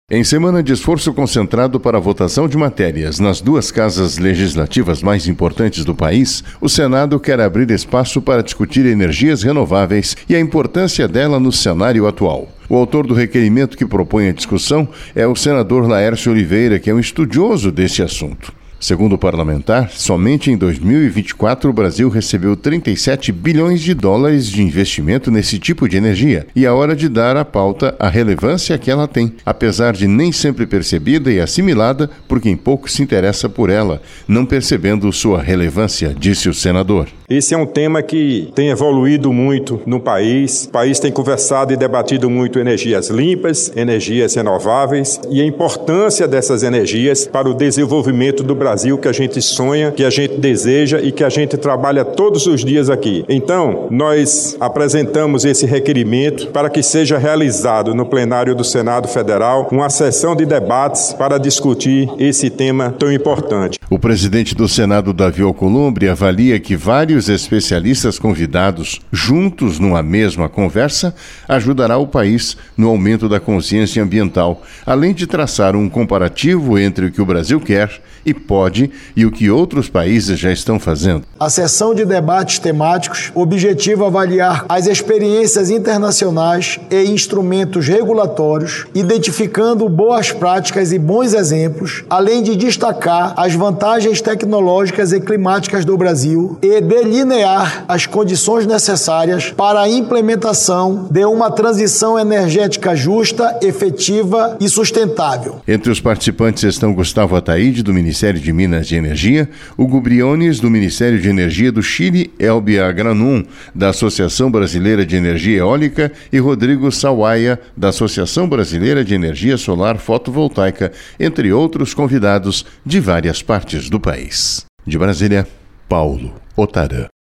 Em semana de esforço concentrado para a votação de matérias nas duas casas legislativas mais importantes do país, o Senado quer abrir espaço para discutir energias renováveis e a importância dela no cenário atual. O autor do requerimento que propõe a discussão é o senador Laércio Oliveira, que é um estudioso desse assunto. Segundo o parlamentar, somente em 2024 o Brasil recebeu 37 bilhões de dólares de investimento nesse tipo de energia e é hora de dar à pauta a relevância que ela tem, apesar de nem sempre percebida e assimilada por quem pouco se interessa por ela, não percebendo sua relevância, disse o senador. Esse é um tema que tem evoluído muito no país. O país tem conversado e debatido muito energias limpas, energias renováveis e a importância dessas energias para o desenvolvimento do Brasil que a gente sonha, que a gente deseja e que a gente trabalha todos os dias aqui. Então, nós apresentamos esse requerimento para que seja realizado no plenário do Senado Federal uma sessão de debates para discutir esse tema tão importante. O presidente do Senado, Davi Alcolumbre, avalia que vários especialistas convidados juntos numa mesma conversa ajudará o país no aumento da consciência ambiental, além de traçar um comparativo entre o que o Brasil quer e pode e o que outros países já estão fazendo. A sessão de debates temáticos objetiva avaliar as experiências internacionais e instrumentos regulatórios, identificando boas práticas e bons exemplos, além de destacar as vantagens tecnológicas e climáticas do Brasil e delinear as condições necessárias para a implementação de uma transição energética justa, efetiva e sustentável. Entre os participantes estão Gustavo Ataíde, do Ministério de Minas e Energia, Hugo Briones, do Ministério de Energia do Chile, Elbia Granum, da Associação Brasileira de Energia Eólica, e Rodrigo Sawaia, da Associação Brasileira de Energia Solar Fotovoltaica, entre outros convidados de várias partes do país. De Brasília, Paulo Otarã.